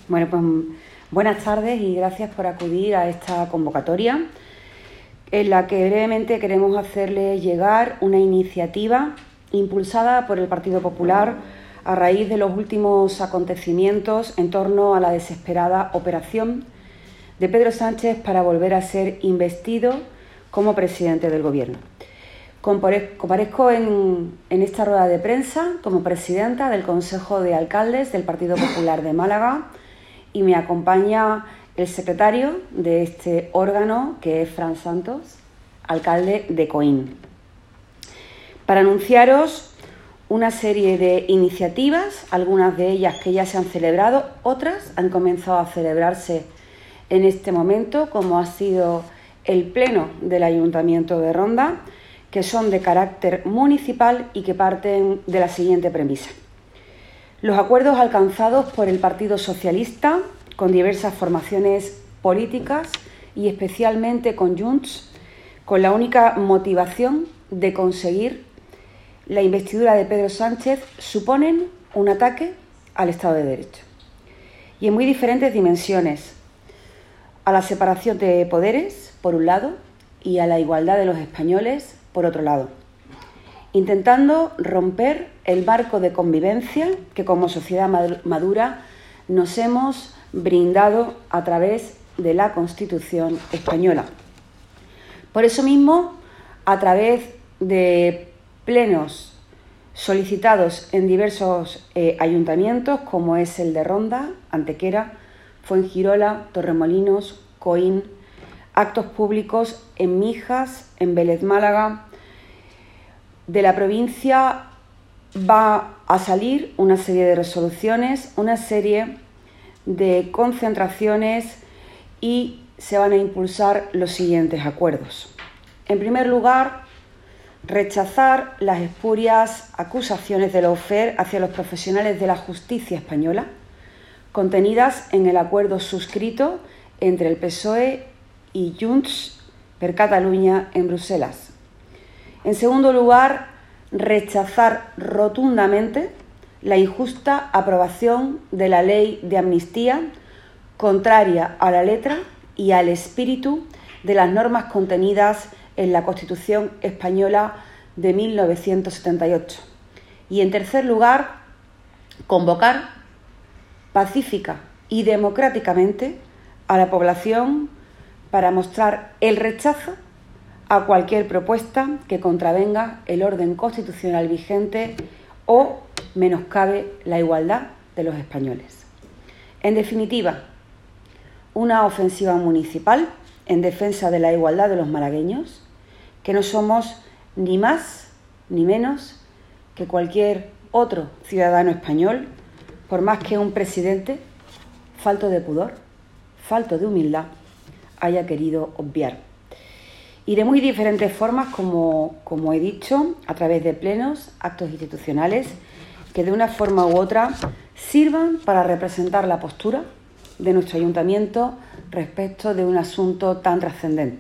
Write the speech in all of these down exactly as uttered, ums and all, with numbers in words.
Bueno, pues buenas tardes y gracias por acudir a esta convocatoria en la que brevemente queremos hacerles llegar una iniciativa impulsada por el Partido Popular a raíz de los últimos acontecimientos en torno a la desesperada operación de Pedro Sánchez para volver a ser investido como presidente del Gobierno. Comparezco en, en esta rueda de prensa como presidenta del Consejo de Alcaldes del Partido Popular de Málaga y me acompaña el secretario de este órgano, que es Fran Santos, alcalde de Coín, para anunciaros una serie de iniciativas, algunas de ellas que ya se han celebrado, otras han comenzado a celebrarse en este momento, como ha sido el Pleno del Ayuntamiento de Ronda, que son de carácter municipal y que parten de la siguiente premisa. Los acuerdos alcanzados por el Partido Socialista con diversas formaciones políticas y especialmente con Junts, con la única motivación de conseguir la investidura de Pedro Sánchez, suponen un ataque al Estado de Derecho. Y en muy diferentes dimensiones: a la separación de poderes, por un lado, y a la igualdad de los españoles, por otro lado, intentando romper el marco de convivencia que como sociedad madura nos hemos brindado a través de la Constitución española. Por eso mismo, a través de plenos solicitados en diversos eh, ayuntamientos, como es el de Ronda, Antequera, Fuengirola, Torremolinos, Coín, actos públicos en Mijas, en Vélez Málaga, de la provincia va a salir una serie de resoluciones, una serie de concentraciones y se van a impulsar los siguientes acuerdos. En primer lugar, rechazar las espurias acusaciones de lawfare hacia los profesionales de la justicia española, contenidas en el acuerdo suscrito entre el P S O E y Junts per Catalunya en Bruselas. En segundo lugar, rechazar rotundamente la injusta aprobación de la ley de amnistía, contraria a la letra y al espíritu de las normas contenidas en la Constitución española de mil novecientos setenta y ocho. Y en tercer lugar, convocar pacífica y democráticamente a la población para mostrar el rechazo a cualquier propuesta que contravenga el orden constitucional vigente o menoscabe la igualdad de los españoles. En definitiva, una ofensiva municipal en defensa de la igualdad de los malagueños, que no somos ni más ni menos que cualquier otro ciudadano español, por más que un presidente falto de pudor, falto de humildad, haya querido obviar. Y de muy diferentes formas, como, como he dicho, a través de plenos, actos institucionales, que de una forma u otra sirvan para representar la postura de nuestro ayuntamiento respecto de un asunto tan trascendente.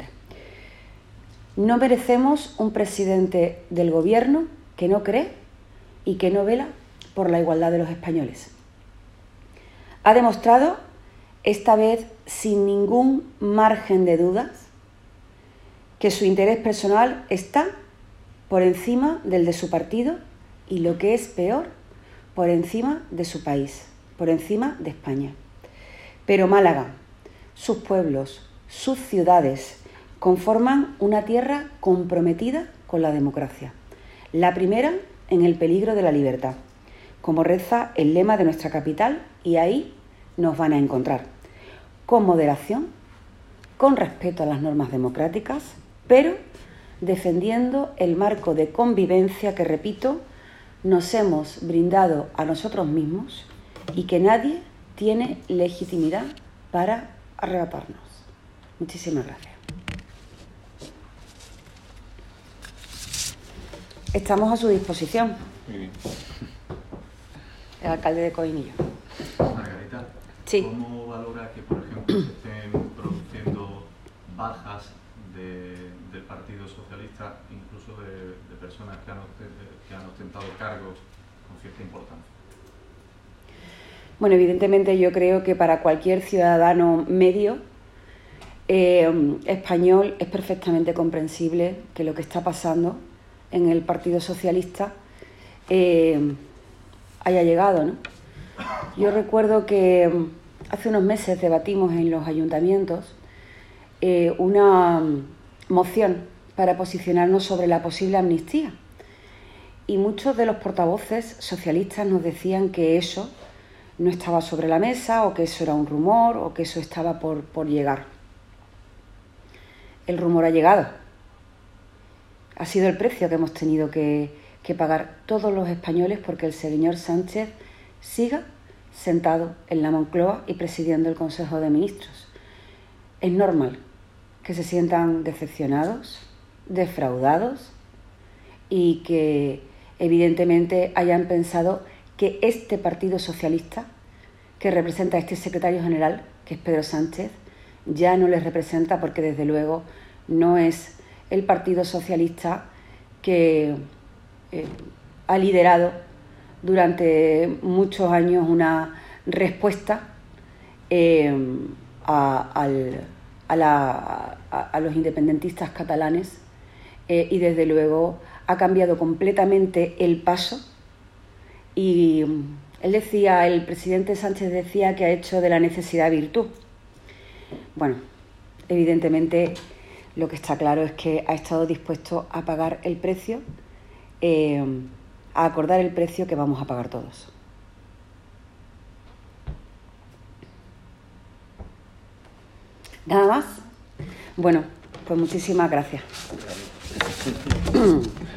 No merecemos un presidente del Gobierno que no cree y que no vela por la igualdad de los españoles. Ha demostrado, esta vez sin ningún margen de dudas, que su interés personal está por encima del de su partido y, lo que es peor, por encima de su país, por encima de España. Pero Málaga, sus pueblos, sus ciudades conforman una tierra comprometida con la democracia, la primera en el peligro de la libertad, como reza el lema de nuestra capital, y ahí nos van a encontrar, con moderación, con respeto a las normas democráticas, pero defendiendo el marco de convivencia que, repito, nos hemos brindado a nosotros mismos y que nadie tiene legitimidad para arrebatarnos. Muchísimas gracias. Estamos a su disposición. Muy bien. El alcalde de Coín y yo. Margarita, sí. ¿Cómo valora que, por ejemplo, se estén produciendo bajas de, del Partido Socialista, incluso de, de personas que han, que han ostentado cargos con cierta importancia? Bueno, evidentemente yo creo que para cualquier ciudadano medio eh, español es perfectamente comprensible que lo que está pasando en el Partido Socialista eh, haya llegado, ¿no? Yo recuerdo que hace unos meses debatimos en los ayuntamientos eh, una moción para posicionarnos sobre la posible amnistía. Y muchos de los portavoces socialistas nos decían que eso no estaba sobre la mesa, o que eso era un rumor, o que eso estaba por, por llegar. El rumor ha llegado. Ha sido el precio que hemos tenido que, que pagar todos los españoles porque el señor Sánchez siga sentado en la Moncloa y presidiendo el Consejo de Ministros. Es normal que se sientan decepcionados, defraudados y que evidentemente hayan pensado que este Partido Socialista, que representa a este secretario general, que es Pedro Sánchez, ya no les representa, porque desde luego no es el Partido Socialista que eh, ha liderado durante muchos años una respuesta eh, a, al, a, la, a, a los independentistas catalanes eh, y desde luego ha cambiado completamente el paso. Y él decía, el presidente Sánchez decía que ha hecho de la necesidad virtud. Bueno, evidentemente lo que está claro es que ha estado dispuesto a pagar el precio, eh, a acordar el precio que vamos a pagar todos. ¿Nada más? Bueno, pues muchísimas gracias.